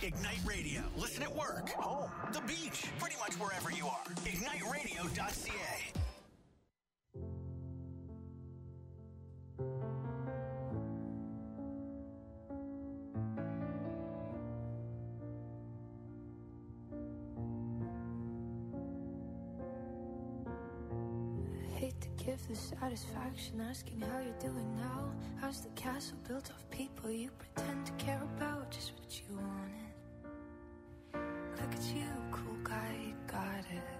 Ignite Radio. Listen at work, home, the beach, pretty much wherever you are. IgniteRadio.ca. Give the satisfaction asking how you're doing now. How's the castle built of people you pretend to care about? Just what you wanted. Look at you, cool guy, you got it.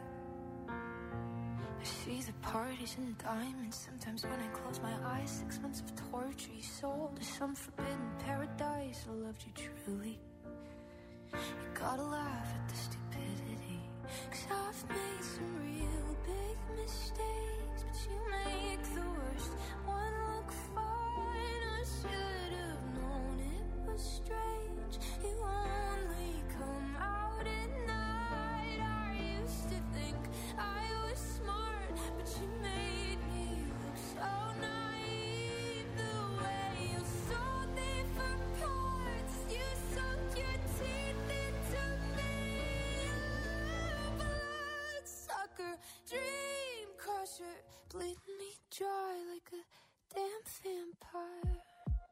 I see the parties and diamonds. Sometimes when I close my eyes, 6 months of torture you sold to some forbidden paradise. I loved you truly. You gotta laugh at the stupidity, 'cause I've made some real big mistakes, but you make the worst one look fine. I should have known it was strange. You only come out at night. I used to think I was smart, but you made me look so naive. The way you sold me for parts, you sunk your teeth into me. Bloodsucker, dream crusher, bleeding me dry like a damn vampire.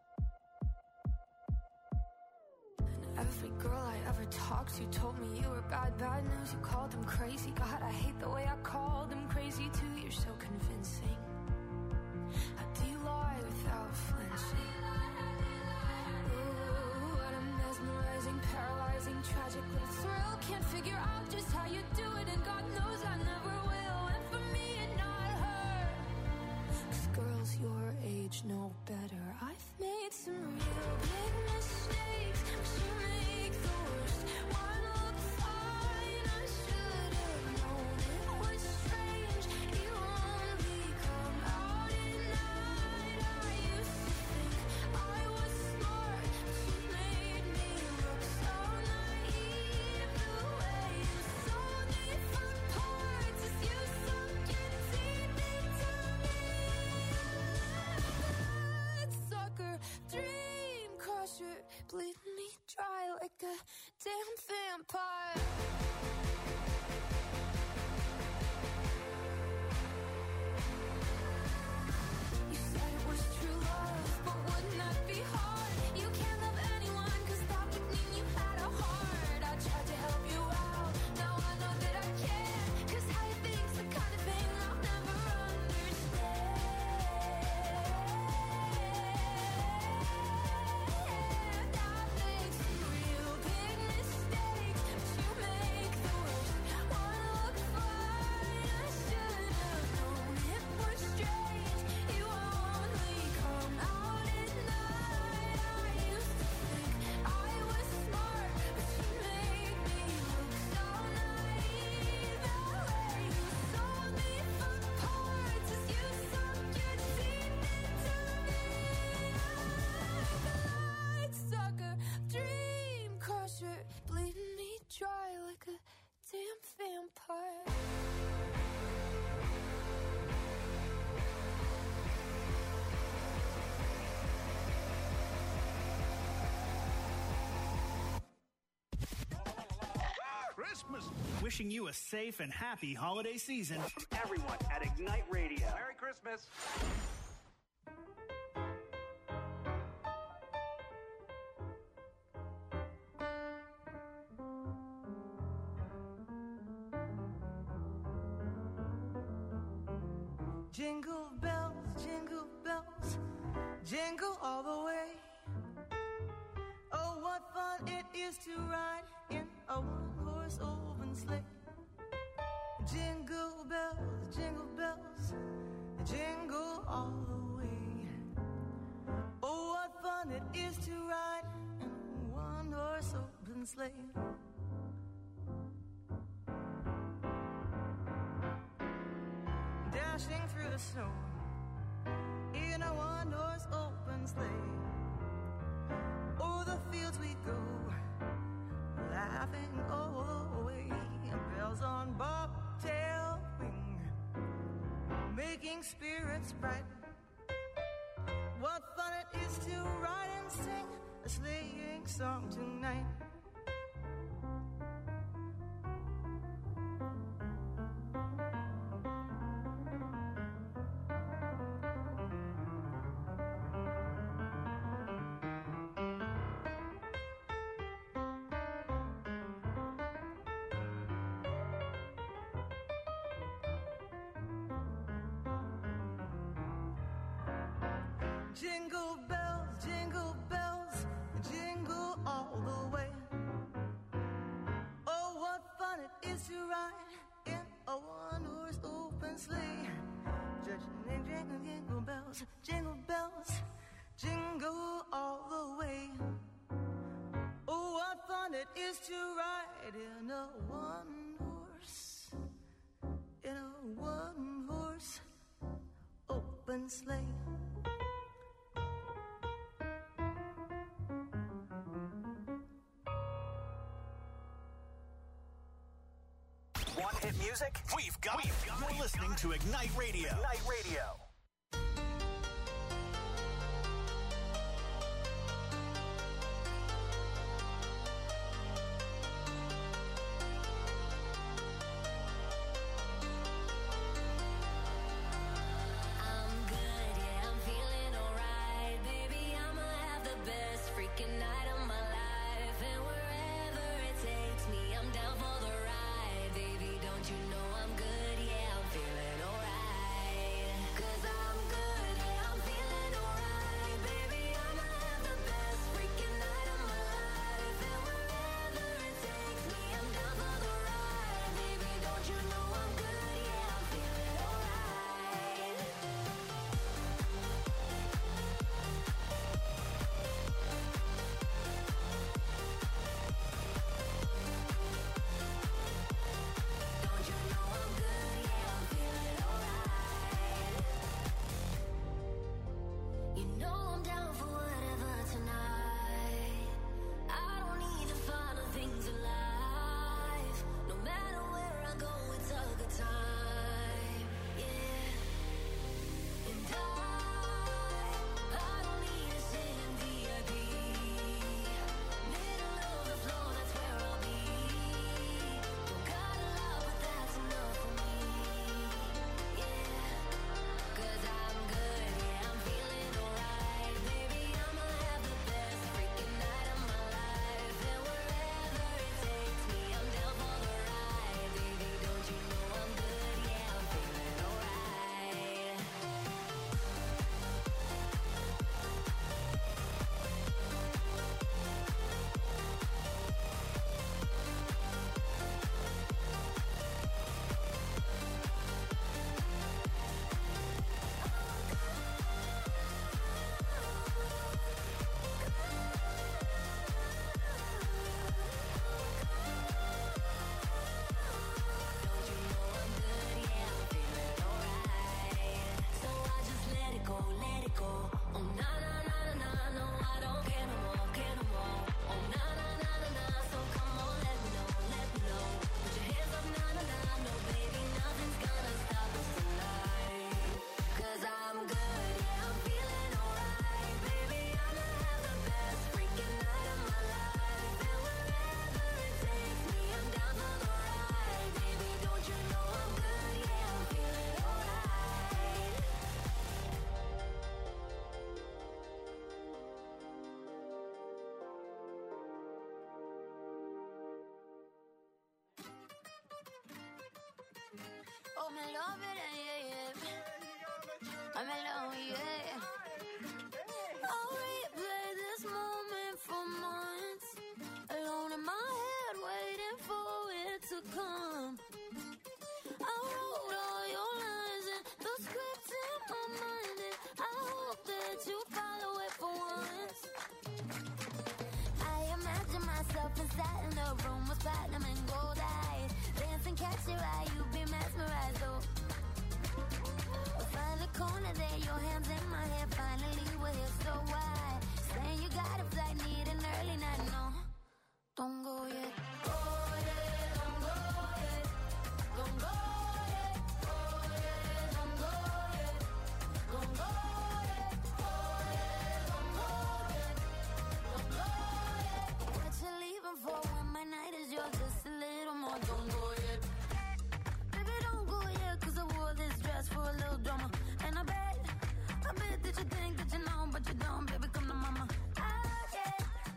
And every girl I ever talked to told me you were bad, bad news. You called them crazy. God, I hate the way I called them crazy too. You're so convincing. How do you lie without flinching? Ooh, what a mesmerizing, paralyzing, tragic little thrill. Can't figure out just how you do it, and God knows I never will. And for me and not her, 'cause girls your age know better. I've made some real big mistakes, but you make the worst one look fine. I should have known it was strange. You only come out at night. I used to think I was smart, but you made me look so naive. The way you sold me for parts is you sunk your teeth into me. Bloodsucker, dream crusher, bleeding me dry like a damn vampire. You said it was true love, but wouldn't that be hard? You can't love anyone, 'cause that would mean you had a heart. I tried to help you out, now I know that I can't, 'cause how you think's the kind of thing I'll never understand. I've made some real big mistakes, but you make the worst one look fine. I should have known it was strange. You only come out at night. I used to think I was smart, but you made me look so naive. The way you sold me for parts is you sunk your teeth into me. Bloodsucker, dream crusher, bleeding me dry like a damn vampire. Christmas. Wishing you a safe and happy holiday season. Everyone at Ignite Radio. Merry Christmas. Jingle bells, jingle all the way. Oh, what fun it is to ride in a one-horse open sleigh. Jingle bells, jingle all the way. Oh, what fun it is to ride in a one-horse open sleigh. Dashing through the snow in a one-horse open sleigh. O'er the fields we go, laughing all the way. Bells on bobtail ring, making spirits bright. What fun it is to ride and sing a sleighing song tonight. Jingle bells, jingle all the way. Oh, what fun it is to ride in a one-horse open sleigh. Jingle bells, jingle all the way. Oh, what fun it is to ride in a one-horse open sleigh. Want hit music? We've got it. You're listening to Ignite Radio. Ignite Radio. Oh, me love it, yeah. I'm alone, yeah. I'll replay this moment for months. Alone in my head, waiting for it to come. I wrote all your lines and the script in my mind, and I hope that you follow it for once. I imagine myself inside in the room with platinum and gold eyes. Dance and catch your eye, you be mesmerized, oh. Find the corner there, your hands in my hair. Finally, we're here, so why? Saying you got a flight, need an early night, no. Don't go yet. Go yet, don't go yet. Don't go yet. Go yet, don't go yet. Don't go yet. Go yet, don't go yet. Don't go yet. What you leaving for when my night is yours? Just a little more. Don't go yet. Baby, don't go yet, 'cause I wore this dress for a little drama. And I bet that you think that you know, but you don't. Baby, come to mama. I get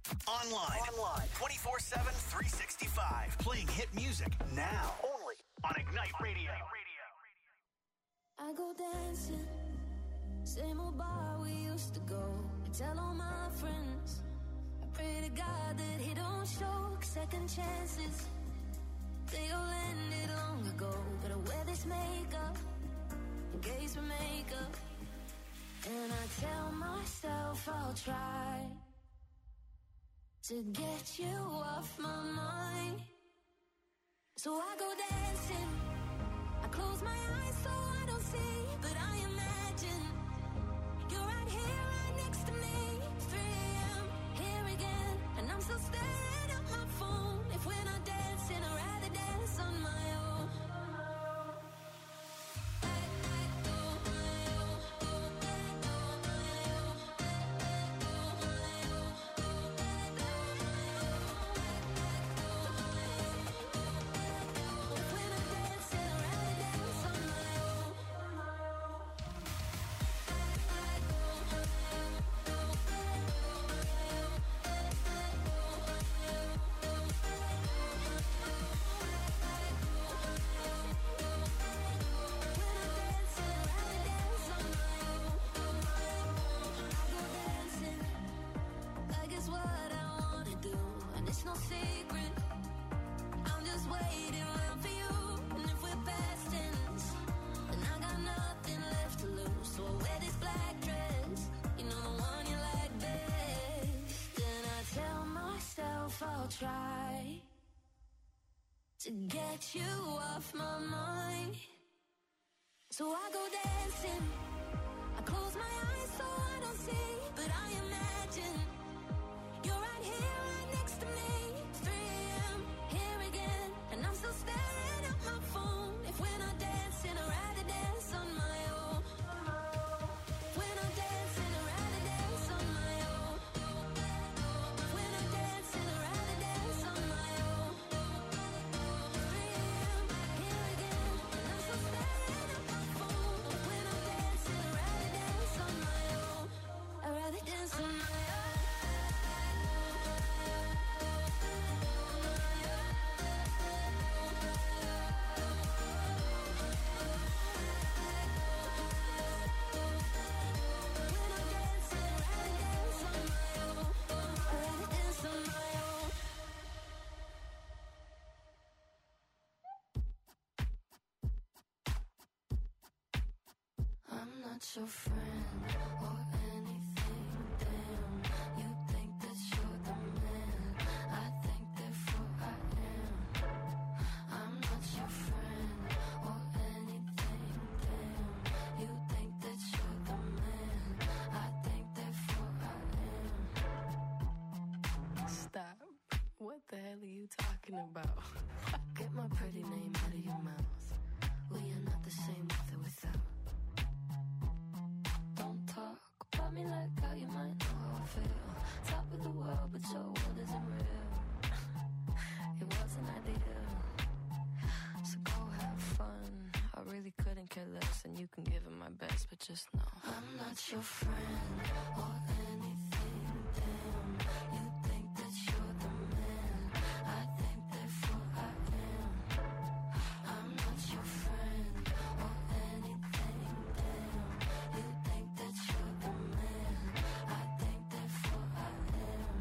Online. 24/7, 365. Playing hit music now. Only on Ignite Radio. I go dancing, same old bar we used to go. I tell all my friends, I pray to God that he don't show second chances. They all ended long ago, but I wear this makeup in case we make up. And I tell myself I'll try to get you off my mind. So I go dancing, I close my eyes so I don't see, but I imagine you're right here, right next to me. 3 a.m., here again, and I'm still staring at my phone. If we're not dancing, I'd rather dance on my own. No secret, I'm just waiting around for you. And if we're past tense, then I got nothing left to lose. So I wear this black dress, you know, the one you like best. Then I tell myself I'll try to get you off my mind. So I go dancing, I close my eyes so I don't see, but I imagine you're right here, right next to me. 3 a.m., here again, and I'm still staring at my phone. If we're not dancing, I'd rather dance on my own. If we're not dancing, I'd rather dance on my own. If we're not dancing, I'd rather dance on my own. 3 a.m., here again, and I'm still staring at my phone. If we're not dancing, I'd rather dance on my own. I'd rather dance on my own. I'm not your friend or anything, damn. You think that you're the man, I think therefore I am. I'm not your friend or anything, damn. You think that you're the man, I think therefore I am. Stop. What the hell are you talking about? Get my pretty name out of your mouth. We are not the same with or without. Don't talk about me like how you might know how I feel. Top of the world, but your world isn't real. It wasn't ideal. So go have fun. I really couldn't care less, and you can give it my best, but just know I'm not your friend or anything, damn. You think that you're the man, I think therefore I am. I'm not your friend or anything, damn. You think that you're the man, I think therefore I am.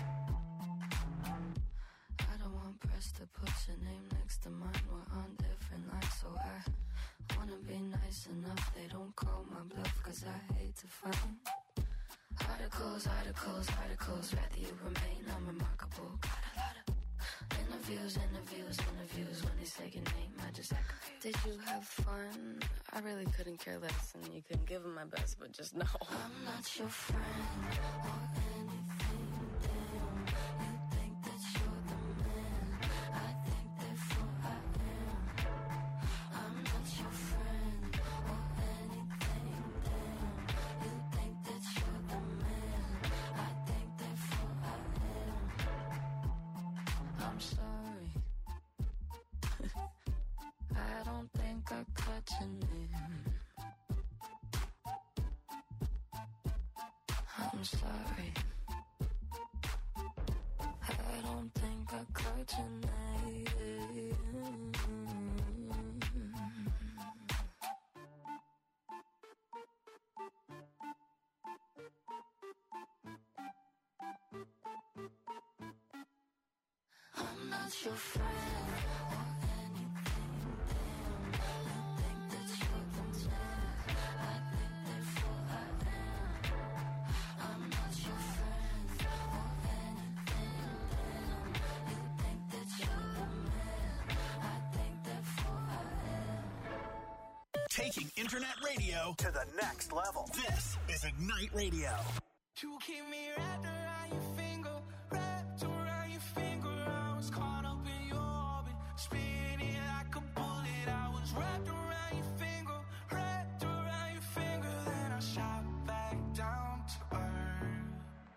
I don't want press to put your name next to mine. We're on different lines, so I wanna be nice enough. They don't call my bluff, cause I hate to fight. Articles, rather you remain unremarkable. Got a lot of interviews. When they say your name, I just act confused. Did you have fun? I really couldn't care less, and you can give them my best, but just know I'm not your friend or anything, damn. You think that you're the man, I think therefore I am. I'm not your friend or anything, damn. You think that you're the man, I think therefore I am. I'm sorry. I don't think I cut your name. I'm sorry. not your friend or anything. Damn, you think that you're the man. I think therefore I am. I'm not your friend or anything. Damn, you think that you're the man. I think therefore I am. Taking internet radio to the next level. This is Ignite Radio. You keep me wrapped around your finger, wrapped around your finger. I was caught up in your orbit, spinning like a bullet. I was wrapped around your finger, wrapped around your finger. Then I shot back down to earth.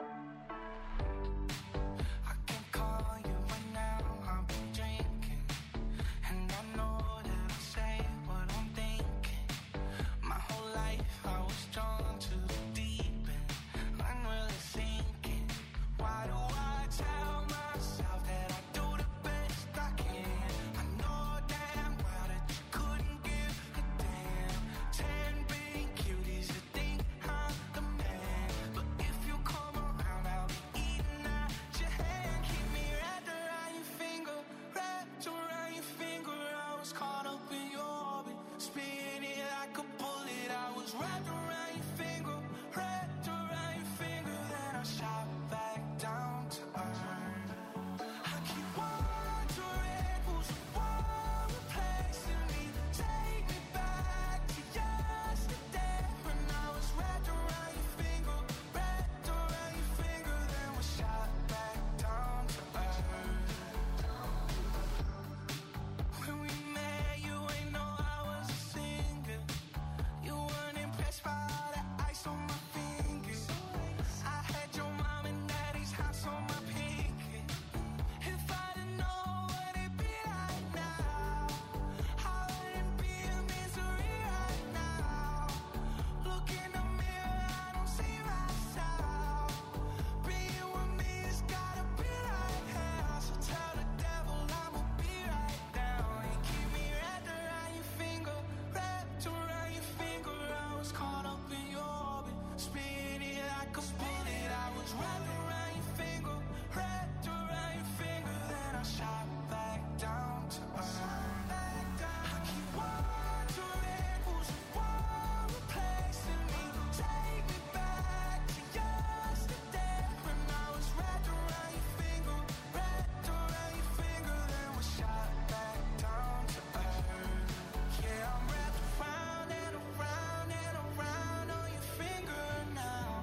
I can call you right now, I'll be drinking, and I know that I'll say what I'm thinking. My whole life I was drawn to the deep end. I'm really sinking. Why do I tell myself that I do the best I can? I know damn well that you couldn't give a damn. 10 big cuties that think I'm the man. But if you come around, I'll be eating at your hand. Keep me wrapped around your finger, wrapped around your finger. I was caught up in your orbit, spinning like a bullet. I was wrapped around your finger, wrapped around your finger. Then I shot back down to earth. I keep wondering who's the one replacing me. Take me back to yesterday when I was wrapped around your finger, wrapped around your finger. Then we shot back down to earth. When we met, you ain't know I was a singer. You weren't impressed by all the ice on my fingers. I had your mom and daddy's house on my pinky. If I didn't know what it'd be like now, I wouldn't be in misery right now. Look in the mirror, I don't see myself. Being with me has gotta be like hell. So tell the devil I'ma be right down. You keep me wrapped around your finger, wrapped around your finger. I was caught up in your orbit, spinning like a bullet. I was wrapped around your finger, wrapped around your finger. Then I shot back down to earth. I keep wondering who's the one replacing me. Take me back to yesterday when I was wrapped around your finger, wrapped around your finger. Then we shot back down to earth. Yeah, I'm wrapped around and around and around on your finger now.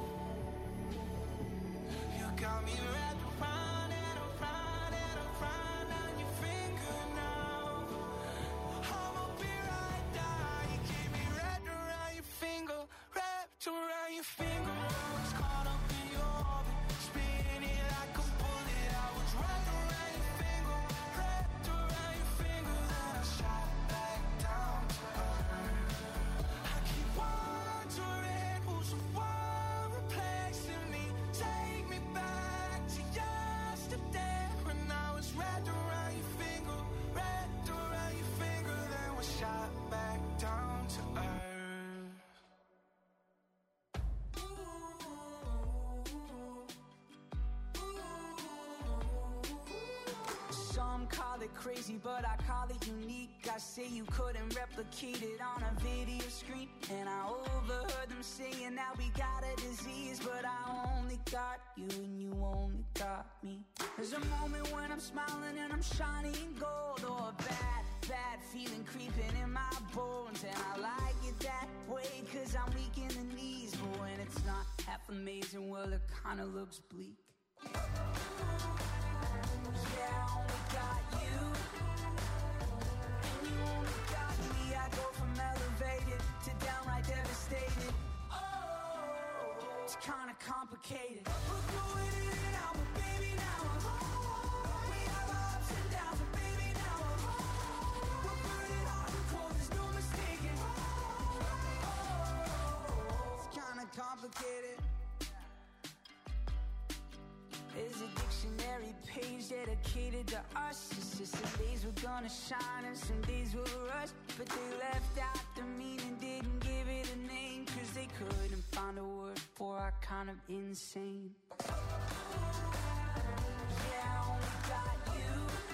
You got me wrapped around and around and around on your finger now. I'ma be right down. You keep me wrapped around your finger, wrapped around your finger. I was caught up in your orbit, spinning like a bullet. I was wrapped around your finger, wrapped around your finger. Then I shot back down to earth. I keep wondering who's the one replacing me. Take me back to yesterday when I was wrapped around your finger, wrapped around your finger. Then we shot back down to earth. Some call it crazy, but I call it unique. I say you couldn't replicate it on a video screen, and I overheard them saying that we got a disease, but I only got you and you only got me. There's a moment when I'm smiling and I'm shining gold, or a bad feeling creeping in my bones, and I like it that way 'cause I'm weak in the knees. But when it's not half amazing, well, it kinda looks bleak. Yeah, I only got you, and you only got me. I go from elevated to downright devastated. Oh, it's kinda complicated. We're going in and out, but baby, now we have our ups and downs, but baby, now we're burning hot and cold. There's no mistaking. Oh, it's kinda complicated. There's a dictionary page dedicated to us. It's just some days we're gonna shine and some days we'll rush. But they left out the meaning, didn't give it a name, 'cause they couldn't find a word for our kind of insane. Yeah, I only got you,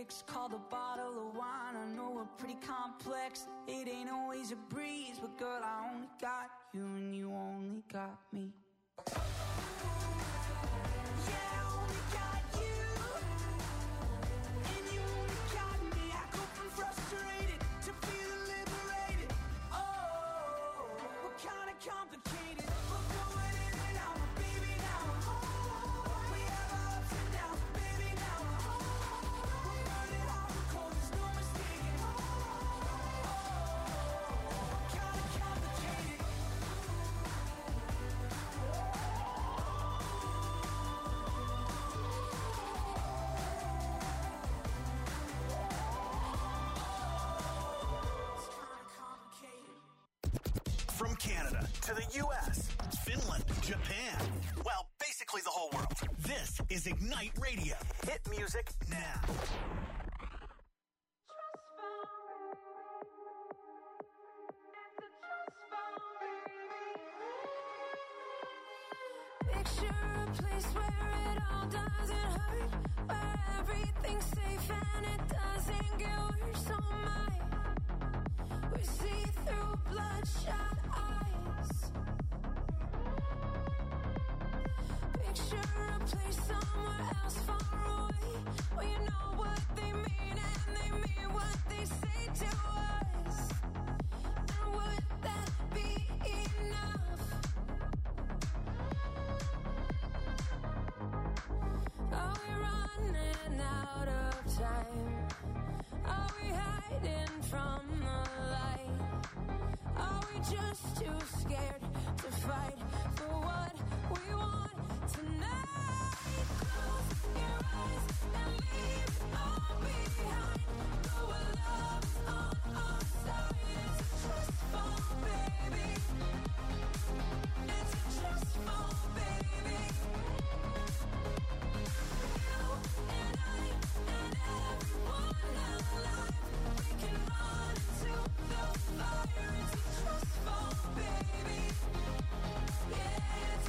fix, called a bottle of wine. I know we're pretty complex, it ain't always a breeze, but girl, I only got you and you only got me. From Canada to the U.S., Finland, Japan, well, basically the whole world. This is Ignite Radio. Hit music now. Picture a place where it all doesn't hurt, where everything's safe and it doesn't get worse. Oh my, we see through bloodshot eyes. Picture a place somewhere else far away, where you know what they mean and they mean what they say to us. And would that be enough? Are we running out of time? Are we hiding from the light? Are we just too scared to fight for what we want tonight? Close your eyes and leave all behind. Go where love's on our side. It's a trust fall, baby. It's a trust fall, baby. You and I and everyone alive, we can run into the fire. It's a trust fall, baby. Yeah, it's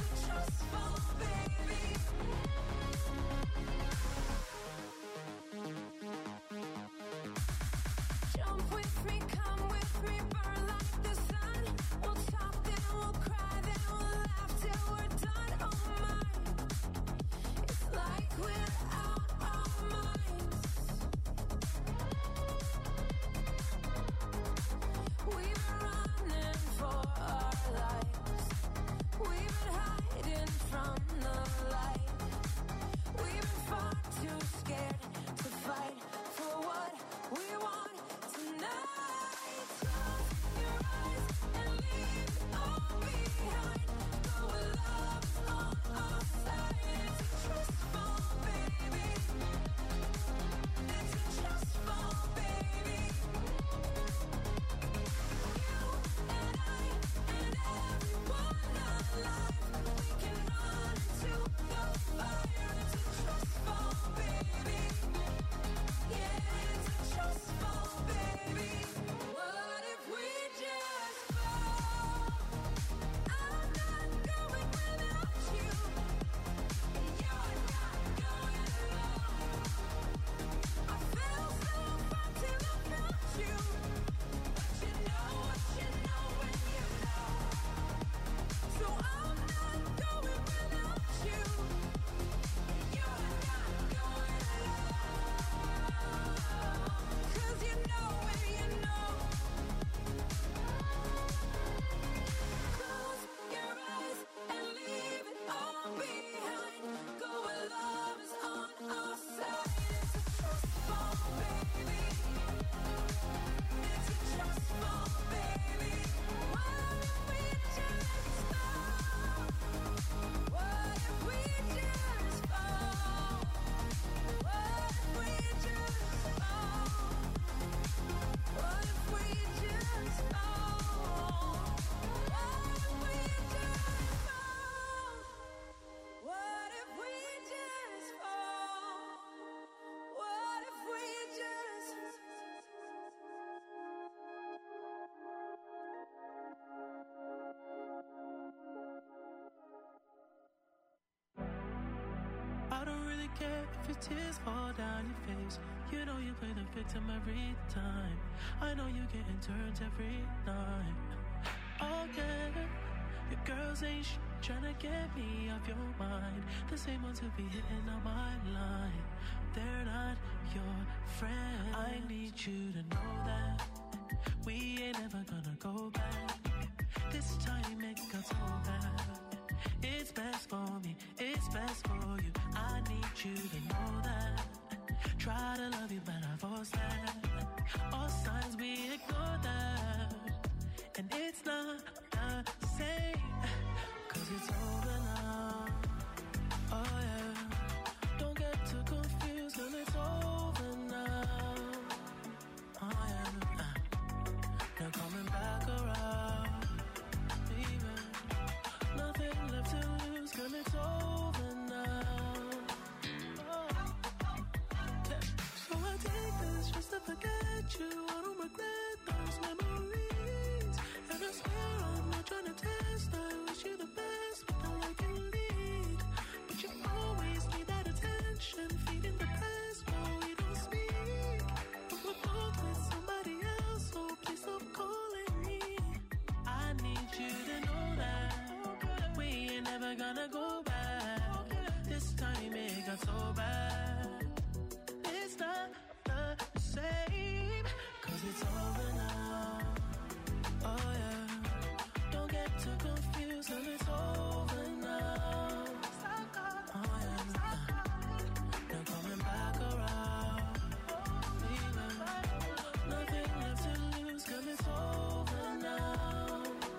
the tears fall down your face. You know you play the victim every time. I know you getting turns every night. Oh yeah, your girls ain't tryna get me off your mind. The same ones who be hitting on my line. They're not your friend. I need you to know that we ain't ever gonna go back. This time it got so bad. It's best for me, it's best for you. I need you to know that. Try to love you, but I force that. All signs we ignore that. And it's not the same, 'cause it's over now. Oh yeah, don't get too confused, 'cause it's over now. Oh yeah, they're coming back around. Even nothing left to lose, 'cause it's over now. Oh. Yeah. So I take this just to forget you. I don't regret those memories. And I swear I'm not trying to test. I wish you the best, but all I can lead. But you always need that attention, feeding the past while we don't speak. But we're both with somebody else, so please stop calling me. I need you to know that we ain't never gonna go back. This time it got so bad. It's not the same, 'cause it's over now. Oh yeah, don't get too confused, 'cause it's over now. Oh yeah, they're coming back around. Even nothing left to lose, 'cause it's over now.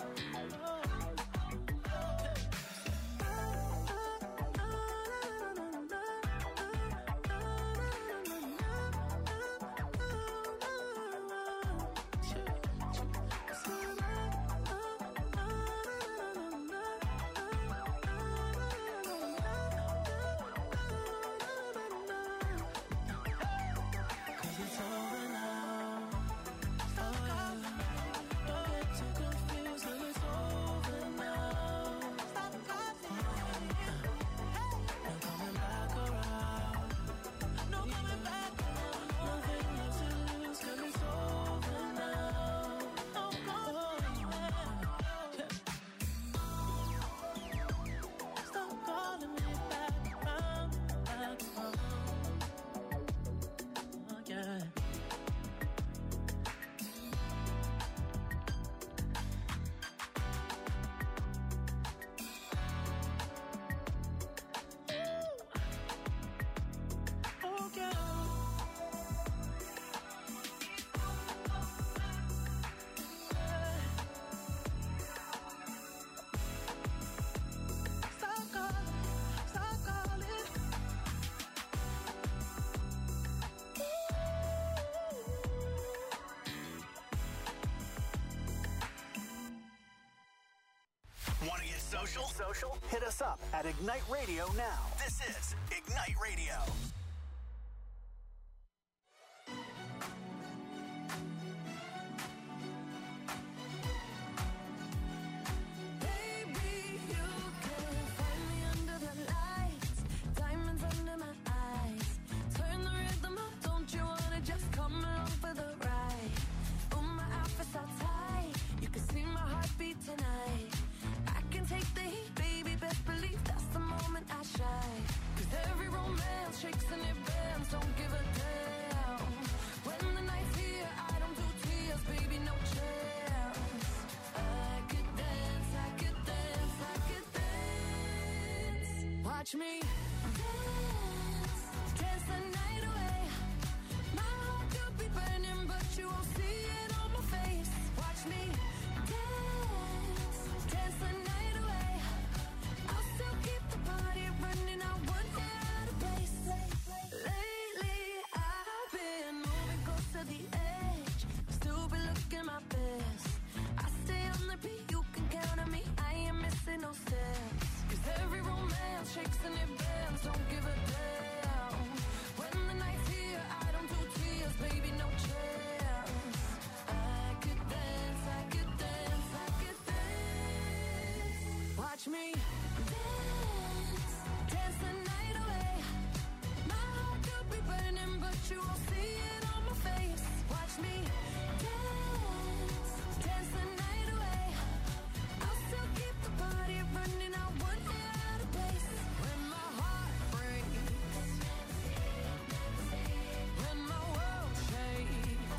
Want to get social? Hit us up at Ignite Radio now. This is Ignite Radio. Baby, you can find me under the lights, diamonds under my eyes. Turn the rhythm up, don't you wanna just come along for the ride? Oh, my outfit's all tight, you can see my heartbeat tonight. I can take the heat, baby, best believe that's the moment I shine. 'Cause every romance shakes and it bends, don't give a damn. When the night's here, I don't do tears, baby, no chance. I could dance, I could dance, I could dance. Watch me dance, dance the night away. My heart could be burning, but you won't see it on my face. Watch me dance, dance the night away. I'll still keep the party running, I won't get out of place. Lately, I've been moving close to the edge, still be looking my best. I stay on the beat, you can count on me, I ain't missing no steps. 'Cause every romance shakes and it bends, don't give a damn. When the night's here, I don't do tears, baby, no chance. I could dance, I could dance, I could dance. Watch me dance, dance the night away. My heart but you won't see it on my face. Watch me dance, dance the night away. I'll still keep the party running. I won't get out of place. When my heart breaks, when my world shakes,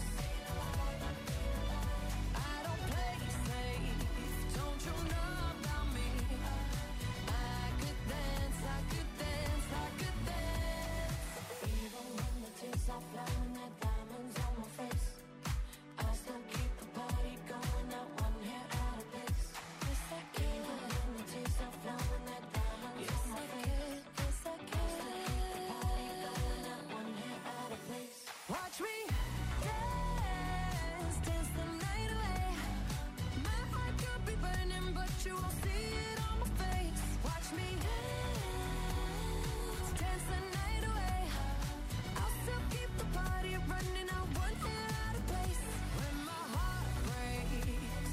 I don't play safe. Don't you know about me? I could dance, I could dance, I could dance. Even when the tears are flowing, that diamonds on my face, I still keep the party going. Not one hair out of place. Yes, I can. Even when the tears are flowing, that diamonds on my face, yes, I can. I still keep the party going. Not one hair out of place. Watch me dance, dance the night away. My heart could be burning, but you won't see it on my face. Watch me dance, dance the night away. I'll still keep the party running. I won't get out of place. When my heart breaks,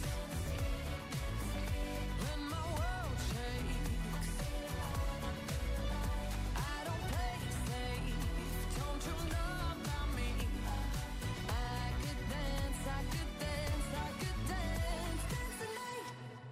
when my world shakes, I don't play safe. Don't you know about me? I could dance, I could dance, I could dance, dance the night.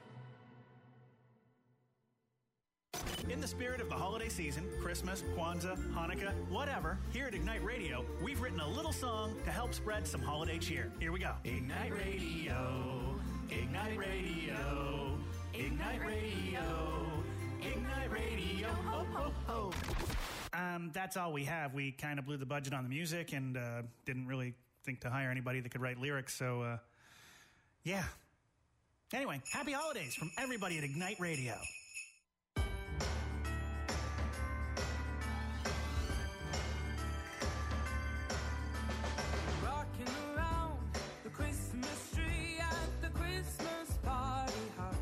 In the spirit of the holiday season, Christmas, Kwanzaa, Hanukkah, whatever, here at Ignite Radio, we've written a little song to help spread some holiday cheer. Here we go. Ignite Radio, Ignite Radio, Ignite Radio, Ignite Radio, ho, ho, ho. That's all we have. We kind of blew the budget on the music and didn't really think to hire anybody that could write lyrics, so, yeah. Anyway, happy holidays from everybody at Ignite Radio. Rocking around the Christmas tree at the Christmas party hop.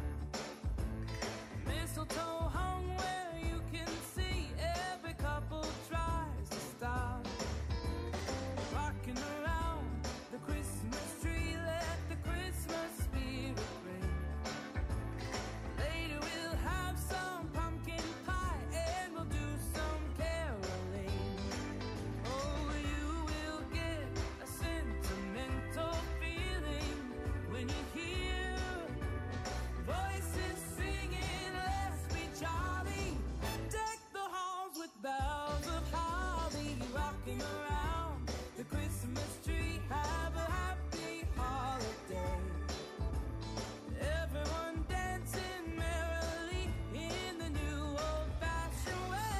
Mistletoe hung where you can see every couple tries to stop. Rocking around the Christmas tree, let the Christmas spirit reign. Later we'll have some pumpkin pie and we'll do some caroling. Oh, you will get a sentimental feeling when you hear voices singing, let's be jolly. Deck the halls with boughs of holly. Rocking around the Christmas tree, have a happy holiday. Everyone dancing merrily in the new old-fashioned way.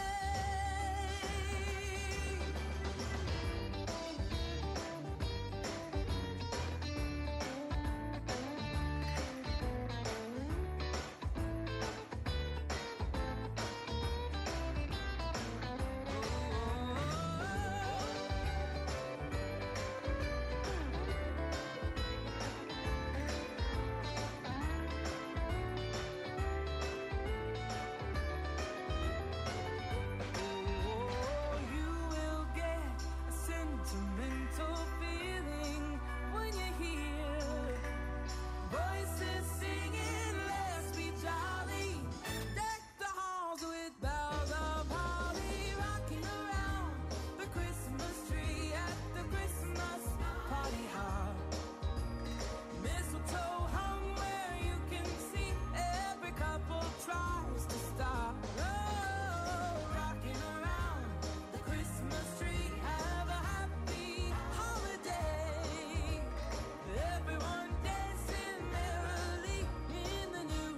Oh, you will get a sentimental feeling when you hear voices singing, let's be jolly. Deck the halls with boughs of holly. Rocking around the Christmas tree at the Christmas party hop. Mistletoe hung where you can see every couple tries to stop. Oh, rocking around the Christmas tree, have a happy holiday. Everyone dancing merrily in the new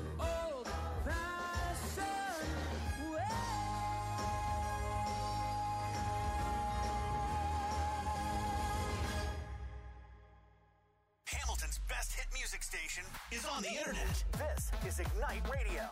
old-fashioned way. Hamilton's best hit music station is on the internet. This is Ignite Radio.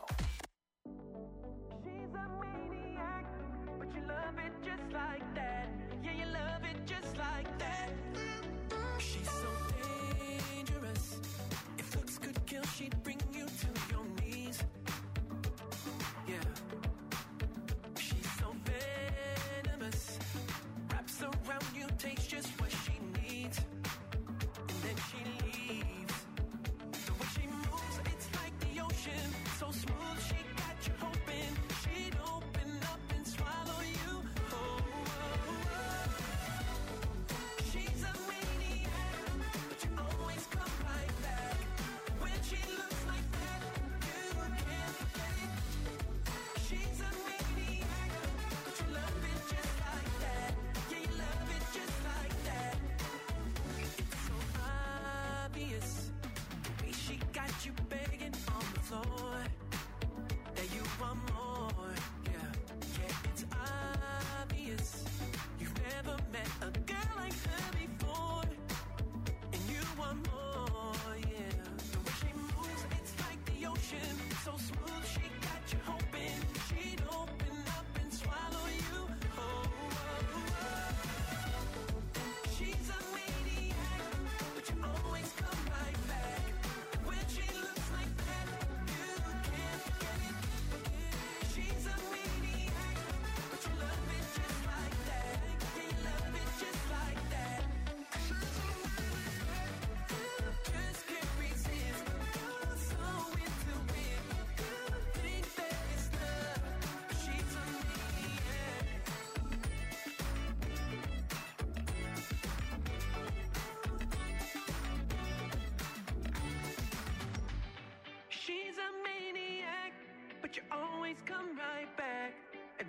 She's a maniac, but you love it just like that. Yeah, you love it just like that. She's so dangerous. If looks could kill, she'd bring you to your knees. Yeah. She's so venomous. Wraps around you, takes just what she needs. And then she leaves. The way she moves, it's like the ocean. So smooth, she got you hoping she'd open up and swallow you. Oh, oh, oh.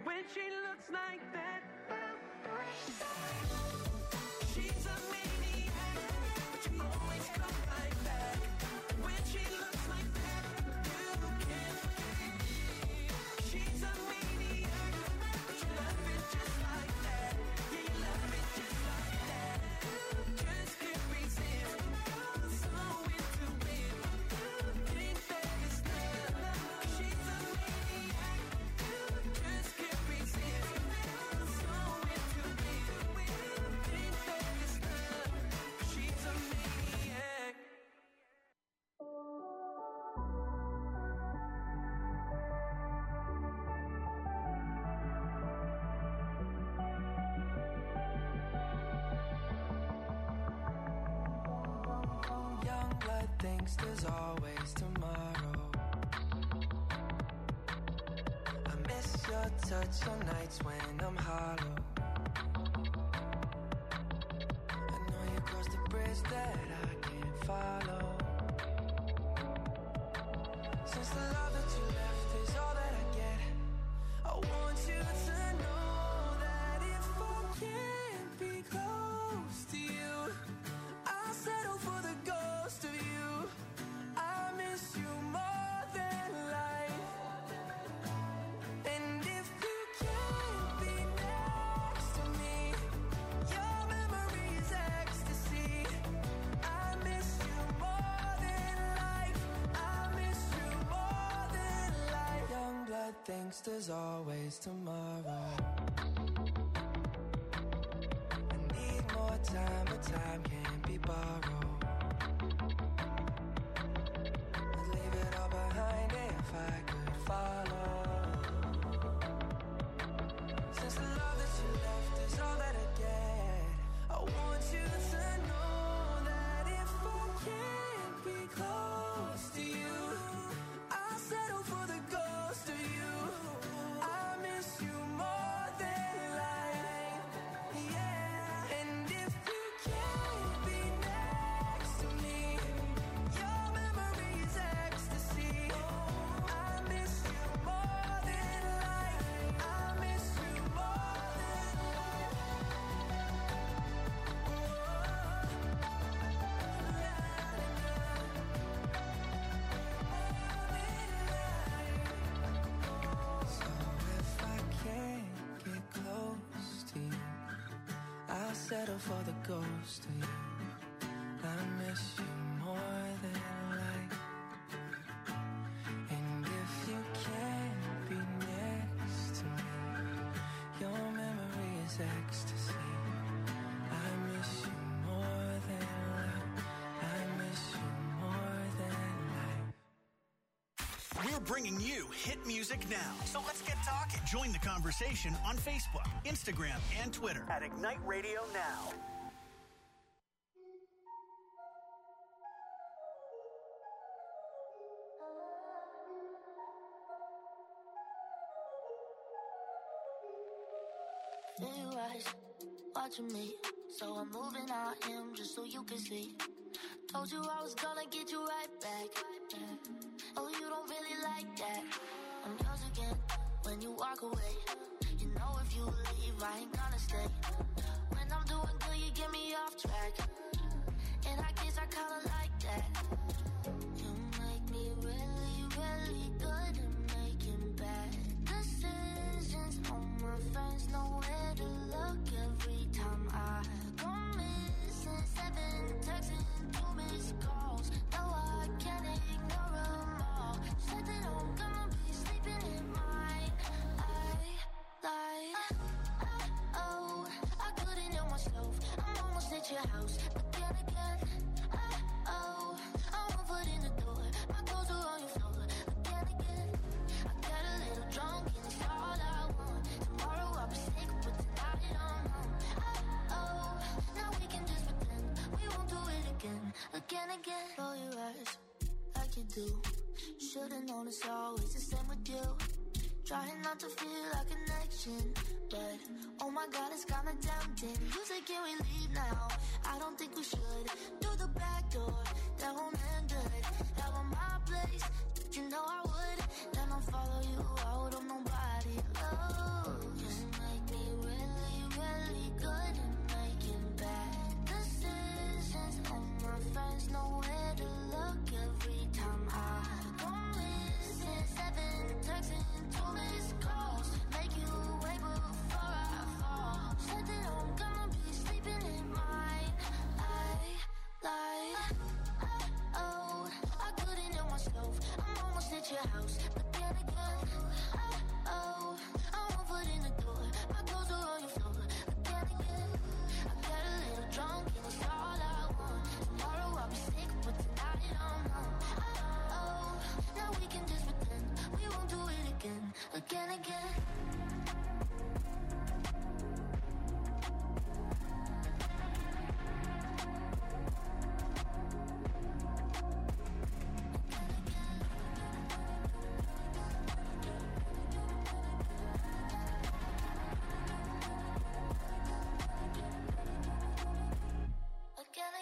when she looks like that. She's a maniac, but you always come right back. When she looks like that, you can't believe. She's a maniac, but you love it just like that. Yeah, you love it just like that. Just can't resist. You're so into it. Think that it's love. She's a maniac. Just can't resist. You're so into it. Think that it's love. She's a maniac. Young blood thinks there's always tomorrow. I miss your touch on nights when I'm hollow. I know you crossed the bridge that I can't follow. Since the love that you left is all that I get, I want you to know that if I can't be close to you, I'll settle for the ghost of you. I miss you more than life. And if you can't be next to me, your memory is ecstasy. I miss you more than life. I miss you more than life. Young blood thinks there's always tomorrow. I need more time, but time can't be borrowed. I'd leave it all behind if I could follow. Since the love that you left is all that I get, I want you to know that if I can't be close to you, I'll settle for the ghost of you. I miss you more than life. Yeah. And if you can't be next to me, your memory is ecstasy. I miss you more than life. I miss you more than life. So if I can't get close to you, I'll settle for the ghost of you. I miss you more than life. And if you can't be next to me, your memory is ecstasy. I miss you more than life. I miss you more than life. We're bringing you hit music now. So let's get talking. Join the conversation on Facebook, Instagram, and Twitter at Ignite Radio Now. There you rise, watching me. So I'm moving on him just so you can see. Told you I was gonna get you right back. Oh, you don't really like that. I'm yours again when you walk away. You know if you leave, I ain't gonna stay. When I'm doing good, you get me off track. And I guess I kinda like that. You make me really, really good at making bad decisions. All my friends know where to look every time I go missing. 7 texts and 2 missed calls. No, I can't ignore them all. Said that I'm gonna be sleeping in my life. Oh, I couldn't help myself. I'm almost at your house. But then again, oh, I won't put in the door. My clothes are on your floor. But then again, I got a little drunk and it's all I want. Tomorrow I'll be sick, but tonight I'm home. Oh, now we can just pretend we won't do it again. Again, roll your eyes like you do. Should've known it's always the same with you. Trying not to feel a connection, but oh my God, it's kinda tempting. You say, can we leave now? I don't think we should. Through the back door, that won't end good. Out on my place, you know I would. Then I'll follow you out on nobody. Oh,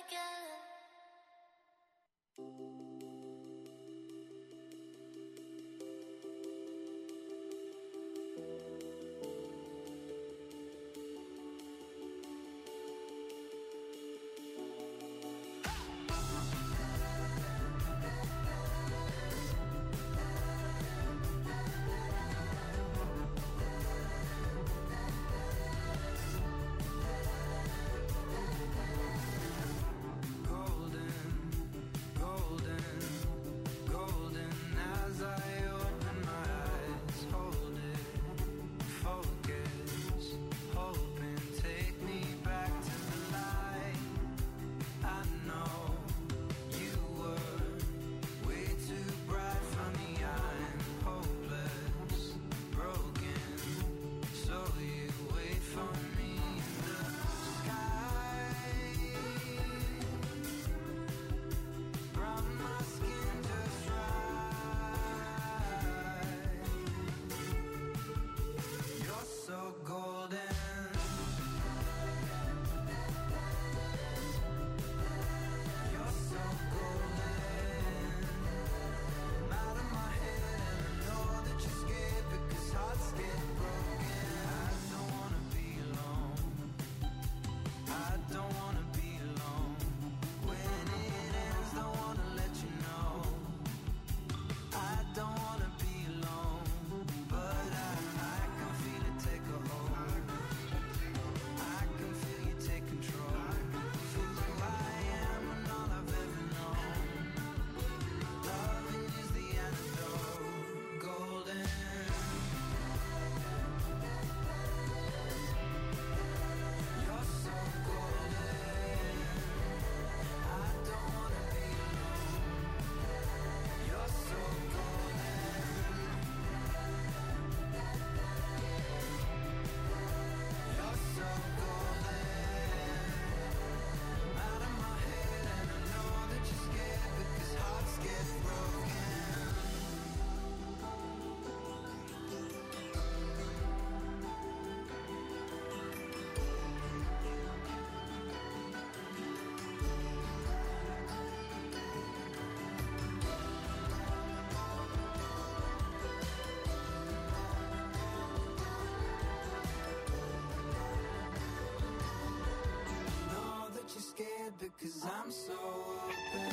Because I'm so open.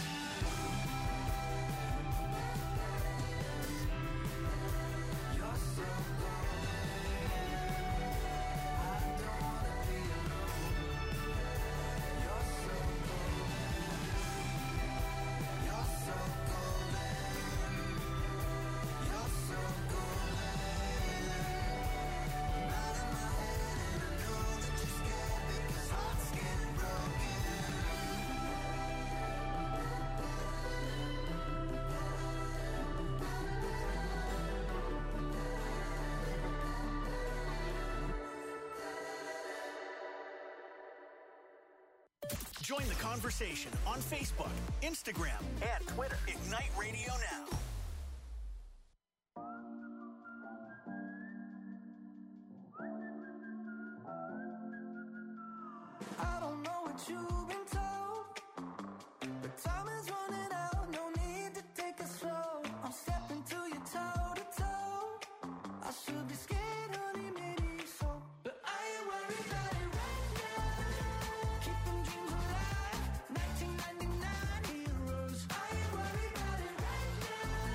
You're so golden. I don't wanna be alone. You're so golden. You're so golden. You're so golden. I'm out of my head and I know that you're scared because hearts get broken. Join the conversation on Facebook, Instagram, and Twitter. Ignite Radio Now. I don't know what you've been told, but time is running out, no need to take it slow. I'm stepping to you toe to toe. I should be scared, honey, maybe so, but I ain't worried about it right now. Keeping dreams alive, 1999 heroes. I ain't worried about it right now.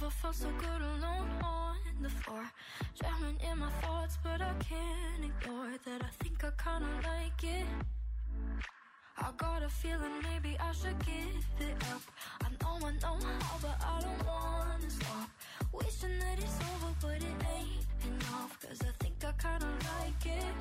Never felt so good alone on the floor, drowning in my thoughts, but I can't ignore that. I think I kinda like it. I got a feeling maybe I should give it up. I know how, but I don't wanna stop. Wishing that it's over, but it ain't enough. Cause I think I kinda like it.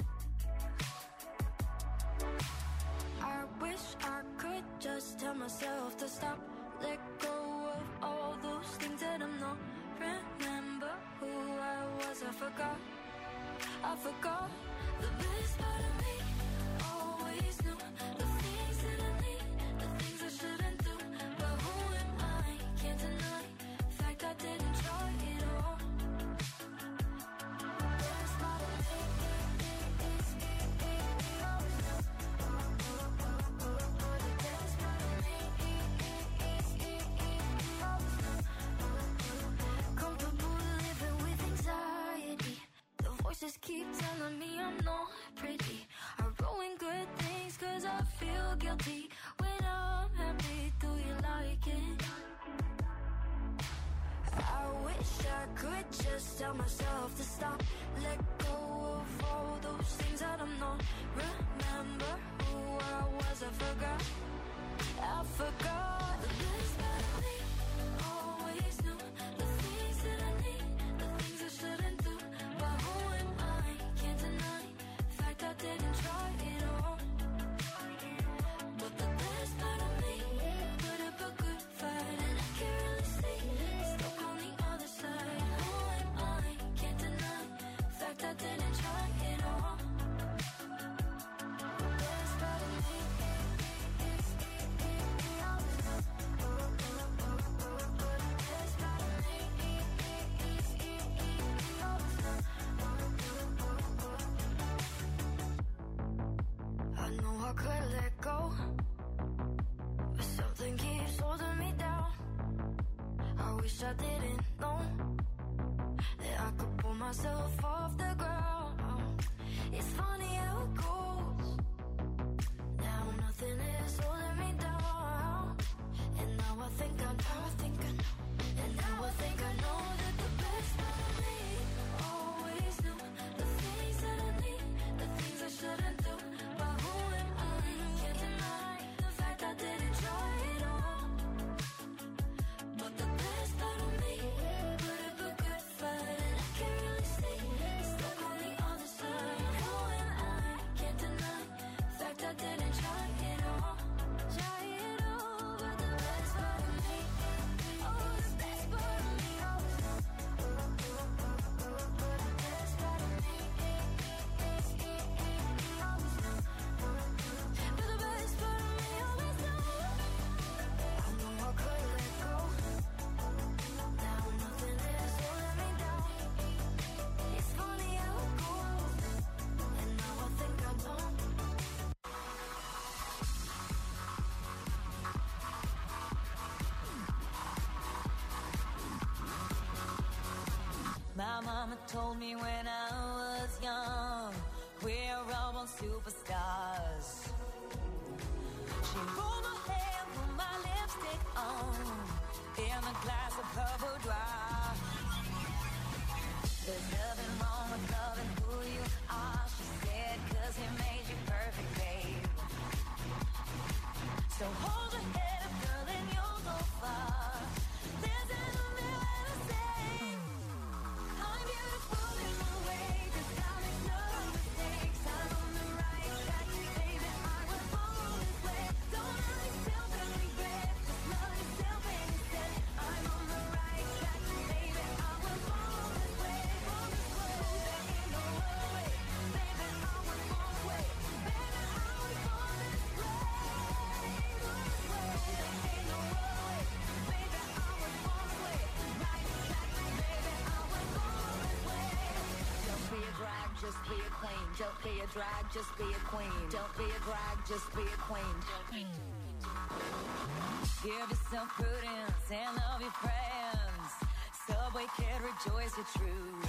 I wish I could just tell myself to stop. Let go of all those things that I'm not. Remember who I was, I forgot the best part of me. Always knew the things that I need, the things I shouldn't do. But who am I? Can't deny the fact I didn't try it all. The best part of me is the best part of me. Comfortable living with anxiety. The voices keep telling me I'm not pretty. I ruin good things cause I feel guilty. When I'm happy, do you like it? I wish I could just tell myself to stop. Let go of all those things that I'm not. Remember who I was, I forgot. The best part of me. Always knew the things that I need, the things I shouldn't do. But who am I? Can't deny the fact I didn't try it all. But the best part of me put up a good fight, and I can really see it's stuck on the other side. Who am I? Can't deny the fact I didn't try it all. The best part of me is I know I could let go, but something keeps holding me down. I wish I didn't know that I could pull myself off the ground. It's funny how it goes. Now nothing is holding me down. And now I think I know. And now I think I know that the best part of me always knew the things that I need, the things I shouldn't do. But who am I? Can't deny the fact I didn't try it all. But the best part of me put up a good fight, and I can really see it's stuck on the other side. Who am I? Can't deny the fact I didn't try it all. But the best part of me, oh, the best part of me, but the best part of me, but the best part of me always knew. I know I could let go. Now nothing is holding me down. It's funny how it goes. And now I think I don't. My mama told me when I was young, we're all born superstars. She rolled my hair, put my lipstick on, in a glass of her boudoir. There's nothing wrong with loving who you are, she said, cause he made you perfect, babe. So hold your head up, girl, and you'll go far. There's an only way to say I'm beautiful in my way, cause I make no mistakes. I'm on the right track, baby, I was born this way. Don't hurt yourself and regret, just love yourself instead. I'm on the right track, baby, I was born this way. There ain't no other way, baby, I was born this way. Baby, I was born this way. There ain't no other way, baby, I was born this way. Right track, baby, I was born this way. Don't be a drag, just be a queen. Don't be a drag, just be a queen. Don't be a drag, just be a queen. Give yourself prudence and love your friends. Subway kid, rejoice your truth.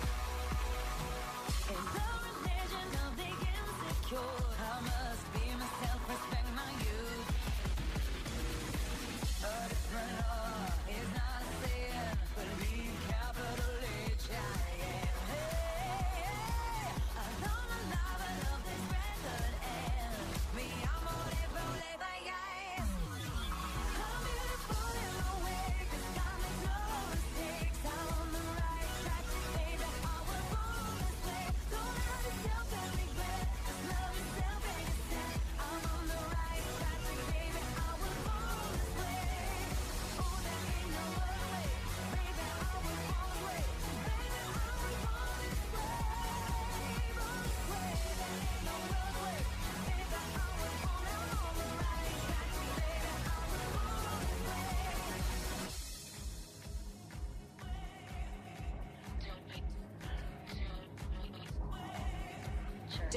In the religion of the insecure, I must be myself, respect my youth. A different law is not a sin, but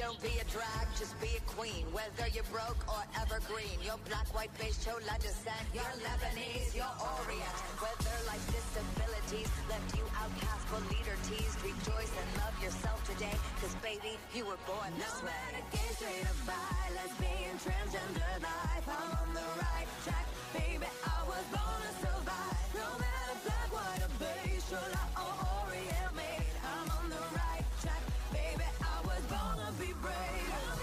Don't be a drag, just be a queen. Whether you're broke or evergreen, your black, white, beige, chola descent, you're Lebanese, you're Orient. Whether life's disabilities left you outcast but leader teased, rejoice and love yourself today, cause baby, you were born this way. No matter gay, straight or bi, lesbian, transgender life, I'm on the right track, baby, I was born to survive. No matter black, white or beige, chola or Orient made, I'm on the right track, baby, I was born to be brave.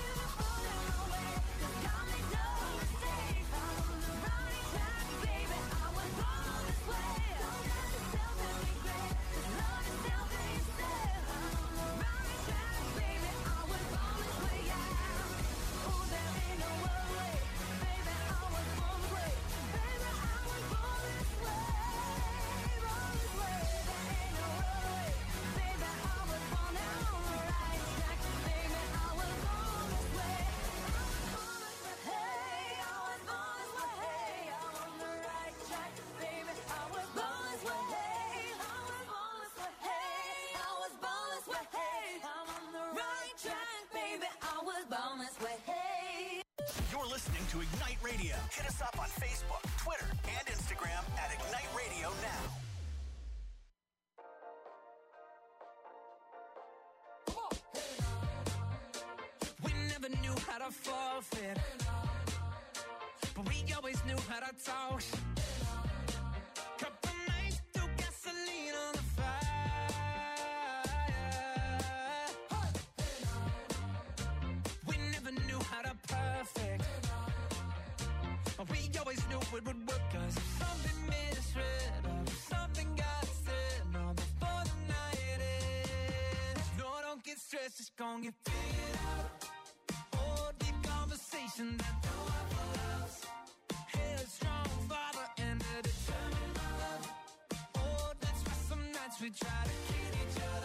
Listening to Ignite Radio. Hit us up on Facebook, Twitter, and Instagram at Ignite Radio Now. We never knew how to forfeit, but we always knew how to talk. Couple nights threw gasoline on the fire. We never knew how to perfect, we always knew it would work, cause if something misread or if something got said, no, before the night ends. No, don't get stressed, it's gonna get figured out. Oh, deep conversation that no one loves. Headstrong father and a determined love. Oh, that's why some nights we try to